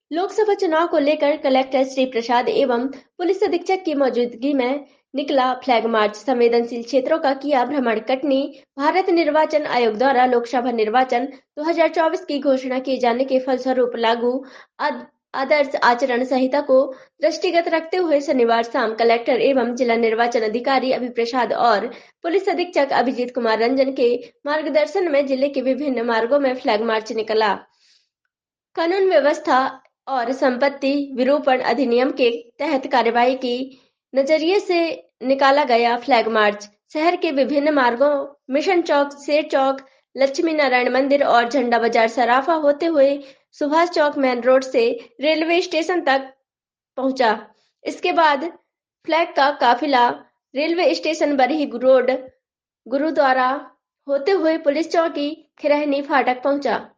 लोकसभा चुनाव को लेकर कलेक्टर श्री प्रसाद एवं पुलिस अधीक्षक की मौजूदगी में निकला फ्लैग मार्च। संवेदनशील क्षेत्रों का किया भ्रमण। कटनी। भारत निर्वाचन आयोग द्वारा लोकसभा निर्वाचन 2024 की घोषणा किए जाने के फलस्वरूप लागू आदर्श आचरण संहिता को दृष्टिगत रखते हुए शनिवार शाम कलेक्टर एवं जिला निर्वाचन अधिकारी अभि प्रसाद और पुलिस अधीक्षक अभिजीत कुमार रंजन के मार्गदर्शन में जिले के विभिन्न मार्गों में फ्लैग मार्च निकला। कानून व्यवस्था और संपत्ति विरूपण अधिनियम के तहत कार्यवाही की नजरिए से निकाला गया फ्लैग मार्च शहर के विभिन्न मार्गों मिशन चौक, शेर चौक, लक्ष्मी नारायण मंदिर और झंडा बाजार सराफा होते हुए सुभाष चौक मेन रोड से रेलवे स्टेशन तक पहुंचा। इसके बाद फ्लैग का काफिला railway station Barhi road, gurudwara होते हुए पुलिस चौकी, खिरहनी फाटक पहुंचा।